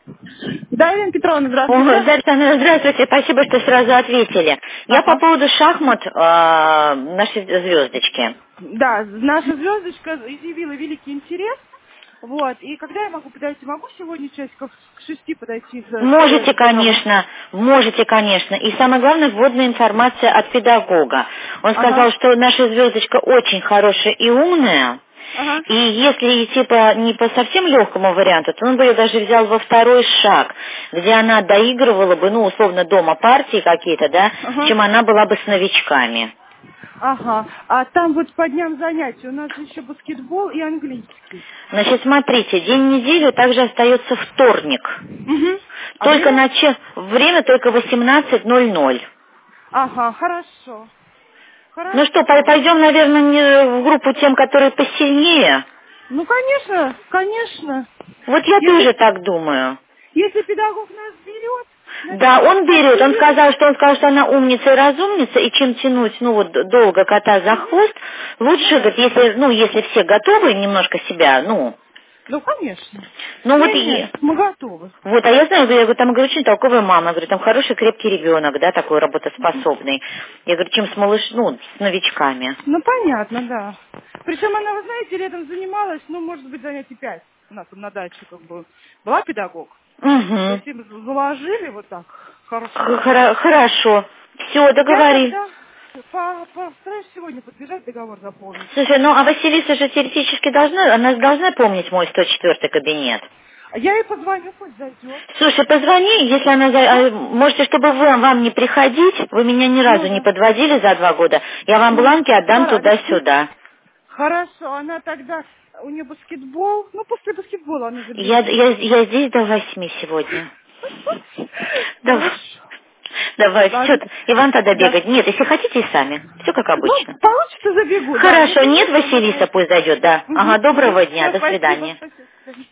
Да, Елена Петровна, Ой, здравствуйте. Дарья Александровна, здравствуйте, спасибо, что сразу ответили. Я по Ага. поводу шахмат нашей звездочки. Да, наша звездочка изъявила великий интерес. Вот. И когда я могу подойти? Могу сегодня часиков к 6 подойти Можете, с программой? конечно, можете, конечно. И самое главное, вводная информация от педагога. Он сказал, Ага. что наша звездочка очень хорошая и умная. Ага. И если идти не по совсем легкому варианту, то он бы ее даже взял во второй шаг, где она доигрывала бы, ну, условно, дома партии какие-то, да, Ага. чем она была бы с новичками. Ага. А там вот по дням занятий у нас же еще баскетбол и английский. Значит, смотрите, день недели также остается вторник. Угу. А Только время? время только 18:00. Ага, хорошо. Ну что, Хорошо. пойдем, наверное, не в группу тем, которые посильнее? Ну, конечно, конечно. Вот я Если, тоже так думаю. если педагог нас берет, значит, Да, он он нас берет, берет. он сказал, что она умница и разумница, и чем тянуть, ну вот, долго кота за Угу. хвост, Ну лучше, да. говорит, если все готовы немножко себя, Ну, конечно. ну вот и, Не-не, мы готовы. вот, а я знаю, я говорю, там, говорю, очень толковая мама, я говорю, там хороший крепкий ребенок, да, такой работоспособный. Я говорю, чем с новичками. Ну, понятно, да. Причем она, вы знаете, летом занималась, ну, может быть, занятий 5. У нас там на даче как бы была педагог. То Угу. есть им заложили вот так хорошую программу. Хорошо. Все, Я договорились. тогда постараюсь сегодня подбежать, договор заполнить. Слушай, ну а Василиса же теоретически она должна помнить мой 104 кабинет. А я ей позвоню, пусть зайдет. Слушай, позвони, если она... А? Можете, чтобы вам не приходить, вы меня ни разу Ну не да. подводили за 2 года, я вам Ну, бланки отдам стараемся. туда-сюда. Хорошо, она тогда, у нее баскетбол, ну, после баскетбола она Я, забежит. я, я здесь до 8 сегодня. Давай, Хорошо. давай, все, Ладно. и вам тогда Да. бегать. Нет, если хотите, и сами. Все как Ну, обычно. получится, забегу, да. Хорошо, Если нет, нет, то она Василиса будет. пусть зайдет, да. Угу, Ага, угу. доброго дня, Все, до спасибо, свидания. спасибо.